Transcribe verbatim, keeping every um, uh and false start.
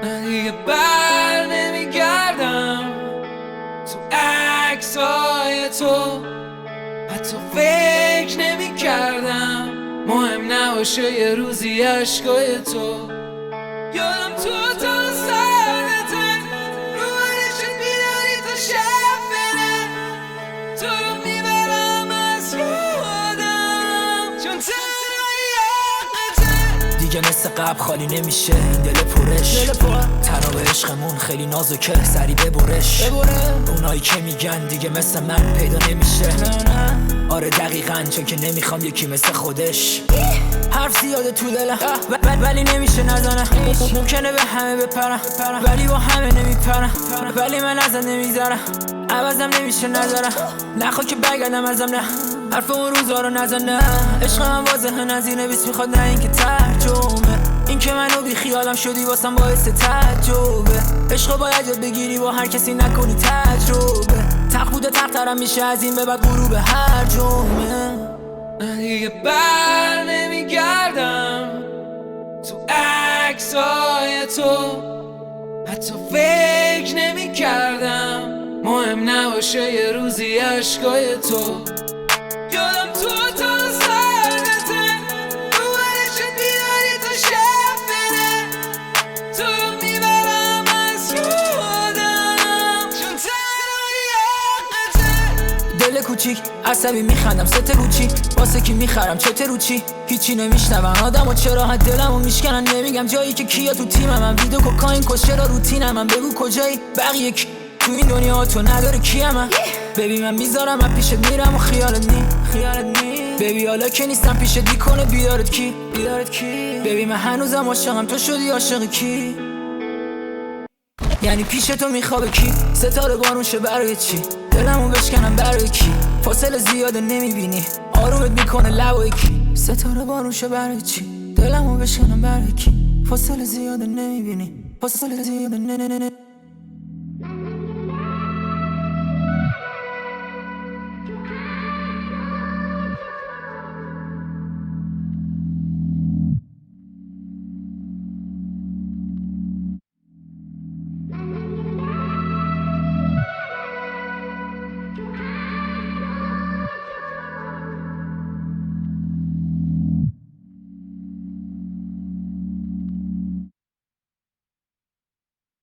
من دیگه بر نمیگردم تو عکسای تو، حتی فکر نمی کردم مهم نباشه یه روزی عشقای تو. یادم تو تا سردته رو برشت بیداری تا شب بره، تو رو میبرم از یادم چون تنهایی یادته. دیگه مثل قبل خالی نمیشه این دل پرش، تراب عشقمون خیلی نازکه سری ببرش. اونایی که میگن دیگه مثل من پیدا نمیشه، آره دقیقاً چون که نمیخوام یکی مثل خودش. حرف زیاده تو دلم ولی نمیشه نزنم، ممکنه به همه بپرم ولی با همه نمیپرم، ولی من ازم نمیذارم عوضم نمیشه نذارم، نخوا که برگردم ازم نه حرف اون روزا رو نزنه. عشق من واضحه نظیر نویس میخواد نه اینکه ترجمه، این که منو بی خیالم شدی واسم باعث تعجبه. عشق باید یاد بگیری با هر کسی نکنی تجربه، تق بوده تقترم میشه از این به بعد غروب هر جمعه. من دیگه بر نمیگردم تو عکسای تو، حتی فکر نمی کردم مهم نباشه یه روزی عشقای تو. یادم تو تا سردته رو برشت بیداری تا شب بره، تو رو میبرم از یادم چون تنهایی یادته. دل کوچیک عصبی میخندم ست رو چی، واسه کی میخرم چته رو چی، هیچی نمیشنون آدم و چرا حد دلمو میشکنن. نمیگم جایی که کیا تو تیمم من، ویدو کوکاین کشه را روتینم من. بگو کجایی بقیه کی تو این دنیا تو نداره کیم من. ببی من میذارم من پیشت میرم و خیالت نی خیالت نی ببی حالا که نیستم پیشت بیکنه بیارت کی بیارت کی. ببی من هنوزم عاشقم تو شدی عاشق کی، یعنی پیش تو میخوابه کی. ستاره بارون شه برای چی، دلمو بشکنم برای کی. فاصله زیاده نمیبینی آرومت میکنه لبای کی. ستاره بارون شه برای چی، دلمو بشکنم برای کی. فاصله زیاده نمیبینی فاصله زیاده نه نه نه